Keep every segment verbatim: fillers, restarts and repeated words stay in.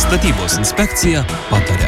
Statybos inspekcija pataria.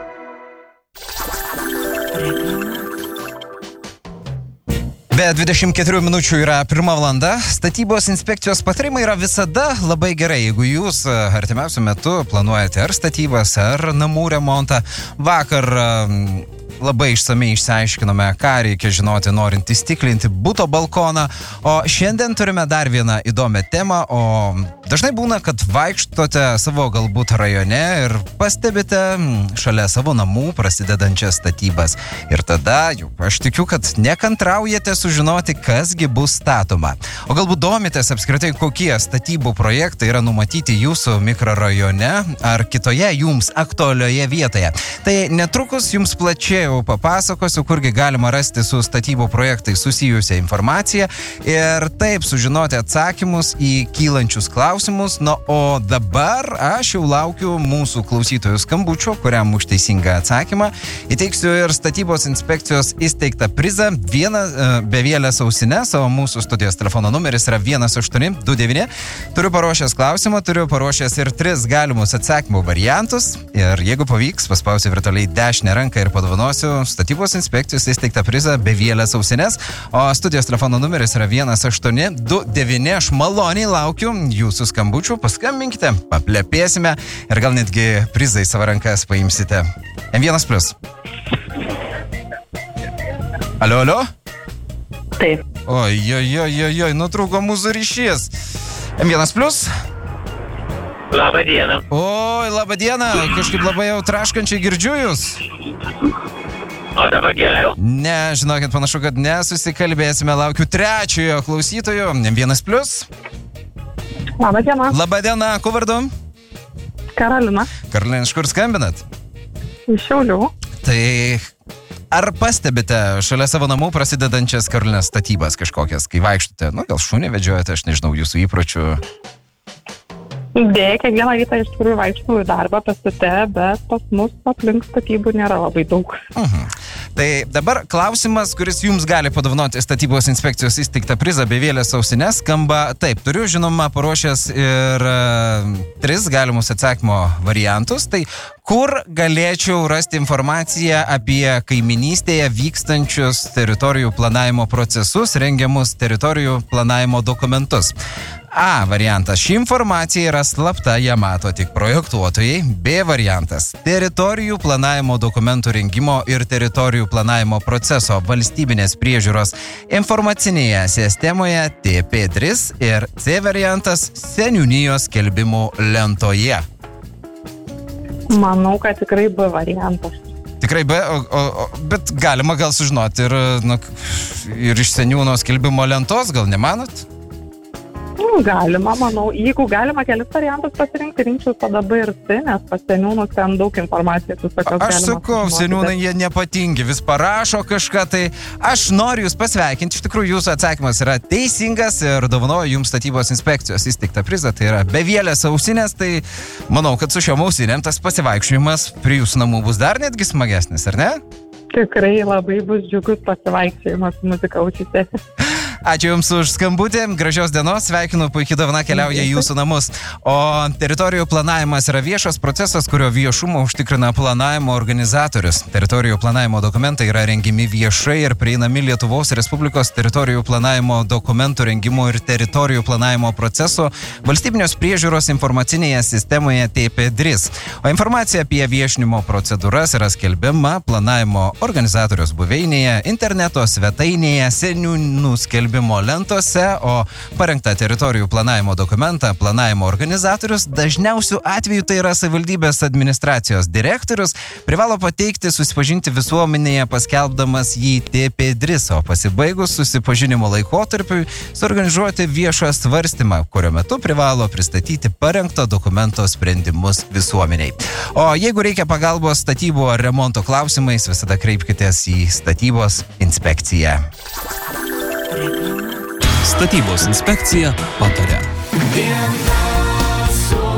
Be dvidešimt keturių minučių yra pirma valanda. Statybos inspekcijos patarimai yra visada labai gerai, jeigu jūs artimiausiu metu planuojate ar statybas, ar namų remontą. Vakar labai išsamei išsiaiškinome, ką reikia žinoti norint įstiklinti buto balkoną, o šiandien turime dar vieną įdomią temą, o dažnai būna, kad vaikštote savo galbūt rajone ir pastebite šalia savo namų prasidedančias statybas. Ir tada jau aš tikiu, kad nekantraujate sužinoti, kasgi bus statoma. O galbūt domitės apskritai, kokie statybų projektai yra numatyti jūsų mikrorajone ar kitoje jums aktualioje vietoje. Tai netrukus jums plačiai papasakosiu, kurgi galima rasti su statybų projektai susijusią informaciją ir taip sužinoti atsakymus į kylančius klausimus. Na, o dabar aš jau laukiu mūsų klausytojų skambučio, kuriam už teisingą atsakymą įteiksiu ir statybos inspekcijos įsteigtą prizą vieną bevėlės ausines, o mūsų studijos telefono numeris yra vienas aštuoni du devyni. Turiu paruošęs klausimą, turiu paruošęs ir tris galimus atsakymų variantus ir jeigu pavyks, paspausiu virtualiai dešinę ranką ir padovanosiu statybos inspekcijos įsteigtą prizą bevėlės ausines, o studijos telefono numeris yra vienas aštuoni du devyni. Aš maloniai laukiu jūsų skambučių, paskambinkite, paplepėsime ir gal netgi prizą į savo rankas paimsite. M vienas plius. Alio, alio? Taip. Oi, oi, oi, oi, oi, nutrūko mūsų ryšys. M vienas plius. Labą dieną. Oi, labą dieną. Kažkaip labai jau traškančiai girdžiu jūs. O dabar geriau? Ne, žinokit, panašu, kad nesusikalbėsime. Laukiu trečiojo klausytojo. M vienas plius. Labą dieną. Labą dieną. Kuo vardu? Karolina. Karolina, iš kur skambinat? Iš Šiaulių. Tai ar pastebite šalia savo namų prasidedančias, Karolinas, statybas kažkokias, kai vaikštote? Nu, gal šunį vedžiojate, aš nežinau, jūsų įpročių. Dėja, kiekvieną rytą iš tikrųjų vaikštau į darbą pastate, bet pas mus aplink statybų nėra labai daug. Mhm. Tai dabar klausimas, kuris jums gali padovanoti statybos inspekcijos įsteigtą prizą bevėlės ausines, skamba taip. Turiu, žinoma, paruošęs ir uh, tris galimus atsakymo variantus. Tai kur galėčiau rasti informaciją apie kaiminystėje vykstančius teritorijų planavimo procesus, rengiamus teritorijų planavimo dokumentus? A variantas. Ši informacija yra slapta, ją mato tik projektuotojai. B variantas. Teritorijų planavimo dokumentų rengimo ir teritorijų planavimo proceso valstybinės priežiūros informacinėje sistemoje T P trys. Ir C variantas. Seniūnijos skelbimų lentoje. Manau, kad tikrai B variantas. Tikrai B, o, o, bet galima gal sužinoti ir, nu, ir iš seniūno skelbimo lentos, gal nemanot? Galima, manau. Jeigu galima kelis variantus pasirinkti, rinkčiau tada B ir C, nes pas seniūnus ten daug informacijos visokios galima. Aš sakau, seniūnai jie nepatingi, vis parašo kažką, tai aš noriu jūs pasveikinti. Iš tikrųjų, jūsų atsakymas yra teisingas ir dovanoju jums statybos inspekcijos įsteigtą prizą, tai yra bevėlės ausinės, tai manau, kad su šiom ausinėm tas pasivaikščiojimas prie jūsų namų bus dar netgi smagesnis, ar ne? Tikrai labai bus džiugus pasivaikščiojimas muzika ausise. Ačiū Jums už skambutį, gražios dienos, sveikinu, puikiai dovana keliauja į Jūsų namus. O teritorijų planavimas yra viešas procesas, kurio viešumą užtikrina planavimo organizatorius. Teritorijų planavimo dokumentai yra rengiami viešai ir prieinami Lietuvos Respublikos teritorijų planavimo dokumentų rengimo ir teritorijų planavimo proceso valstybinės priežiūros informacinėje sistemoje T P trys. O informacija apie viešinimo procedūras yra skelbiama planavimo organizatorius buveinėje, interneto svetainėje, seniūnų skelbimo lentose, o parengtą teritorijų planavimo dokumentą planavimo organizatorius, dažniausių atveju tai yra savivaldybės administracijos direktorius, privalo pateikti susipažinti visuomenėje paskelbdamas jį T P trys, o pasibaigus susipažinimo laikotarpiui suorganizuoti viešą svarstymą, kurio metu privalo pristatyti parengto dokumento sprendimus visuomeniai. O jeigu reikia pagalbos statybų ar remonto klausimais, visada kreipkitės į statybos inspekciją. Statybos inspekcija pataria.